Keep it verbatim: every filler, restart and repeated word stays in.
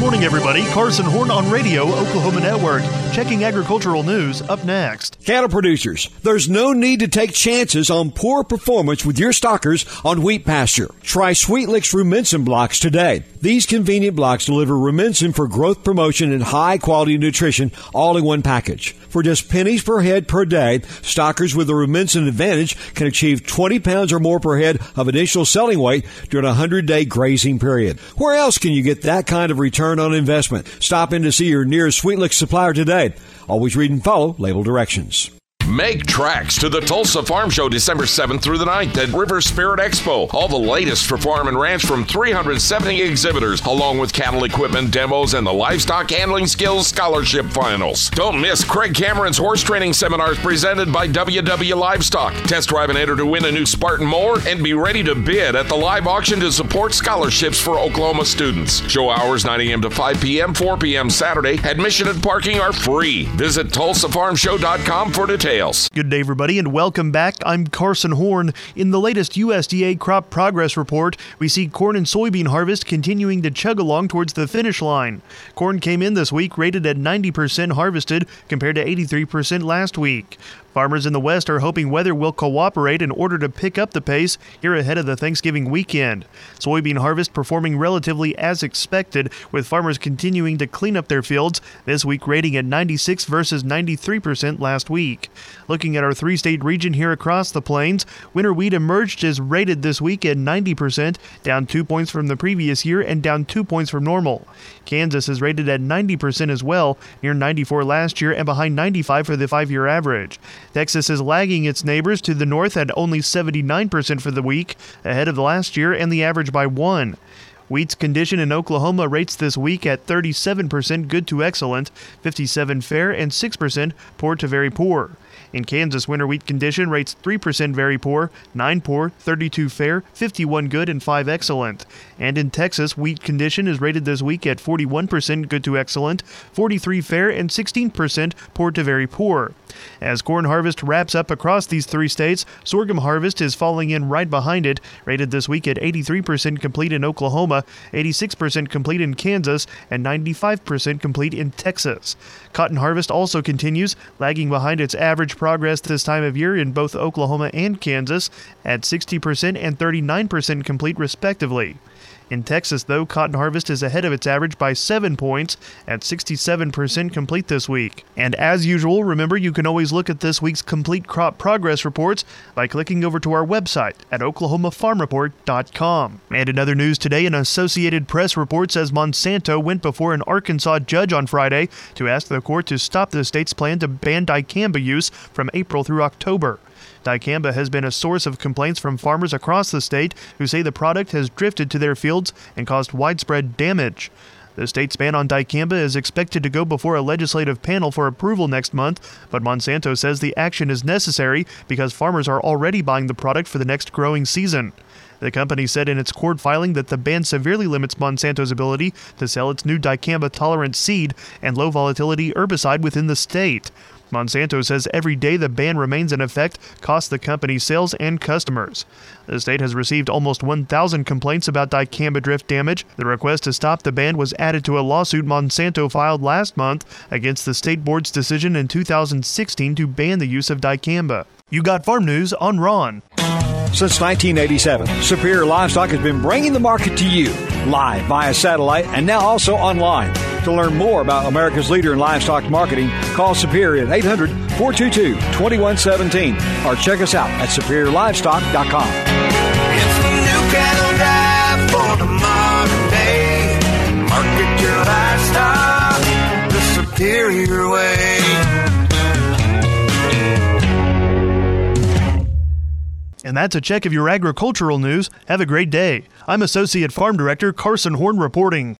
morning, everybody. Carson Horn on Radio, Oklahoma Network. Checking agricultural news up next. Cattle producers, there's no need to take chances on poor performance with your stockers on wheat pasture. Try Sweetlix Rumensin blocks today. These convenient blocks deliver Rumensin for growth promotion and high-quality nutrition all in one package. For just pennies per head per day, stockers with the Rumensin Advantage can achieve twenty pounds or more per head of initial selling weight during a hundred-day grazing period. Where else can you get that kind of return on investment? Stop in to see your nearest Sweetlix supplier today. Always read and follow label directions. Make tracks to the Tulsa Farm Show December seventh through the ninth at River Spirit Expo. All the latest for farm and ranch from three hundred seventy exhibitors, along with cattle equipment demos and the livestock handling skills scholarship finals. Don't miss Craig Cameron's horse training seminars presented by W W Livestock. Test drive and enter to win a new Spartan mower and be ready to bid at the live auction to support scholarships for Oklahoma students. Show hours nine a.m. to five p.m., four p.m. Saturday. Admission and parking are free. Visit Tulsa Farm Show dot com for details. Good day, everybody, and welcome back. I'm Carson Horn. In the latest U S D A crop progress report, we see corn and soybean harvest continuing to chug along towards the finish line. Corn came in this week rated at ninety percent harvested compared to eighty-three percent last week. Farmers in the West are hoping weather will cooperate in order to pick up the pace here ahead of the Thanksgiving weekend. Soybean harvest performing relatively as expected, with farmers continuing to clean up their fields, this week rating at ninety-six versus ninety-three percent last week. Looking at our three-state region here across the plains, winter wheat emerged as rated this week at ninety percent, down two points from the previous year and down two points from normal. Kansas is rated at ninety percent as well, near ninety-four last year and behind ninety-five for the five-year average. Texas is lagging its neighbors to the north at only seventy-nine percent for the week, ahead of the last year and the average by one. Wheat's condition in Oklahoma rates this week at thirty-seven percent good to excellent, fifty-seven fair, and six percent poor to very poor. In Kansas, winter wheat condition rates three percent very poor, nine poor, thirty-two fair, fifty-one good, and five excellent. And in Texas, wheat condition is rated this week at forty-one percent good to excellent, forty-three fair, and sixteen percent poor to very poor. As corn harvest wraps up across these three states, sorghum harvest is falling in right behind it, rated this week at eighty-three percent complete in Oklahoma, eighty-six percent complete in Kansas, and ninety-five percent complete in Texas. Cotton harvest also continues, lagging behind its average progress this time of year in both Oklahoma and Kansas at sixty percent and thirty-nine percent complete respectively. In Texas, though, cotton harvest is ahead of its average by seven points at sixty-seven percent complete this week. And as usual, remember you can always look at this week's complete crop progress reports by clicking over to our website at oklahoma farm report dot com. And in other news today, an Associated Press report says Monsanto went before an Arkansas judge on Friday to ask the court to stop the state's plan to ban dicamba use from April through October. Dicamba has been a source of complaints from farmers across the state who say the product has drifted to their fields and caused widespread damage. The state's ban on dicamba is expected to go before a legislative panel for approval next month, but Monsanto says the action is necessary because farmers are already buying the product for the next growing season. The company said in its court filing that the ban severely limits Monsanto's ability to sell its new dicamba-tolerant seed and low-volatility herbicide within the state. Monsanto says every day the ban remains in effect costs the company sales and customers. The state has received almost one thousand complaints about dicamba drift damage. The request to stop the ban was added to a lawsuit Monsanto filed last month against the state board's decision in two thousand sixteen to ban the use of dicamba. You got farm news on Ron. Since nineteen eighty-seven, Superior Livestock has been bringing the market to you, live via satellite and now also online. To learn more about America's leader in livestock marketing, call Superior at eight hundred, four two two, two one one seven or check us out at superior livestock dot com. It's the new cattle drive for the modern day. Market your livestock the Superior way. And that's a check of your agricultural news. Have a great day. I'm Associate Farm Director Carson Horn reporting.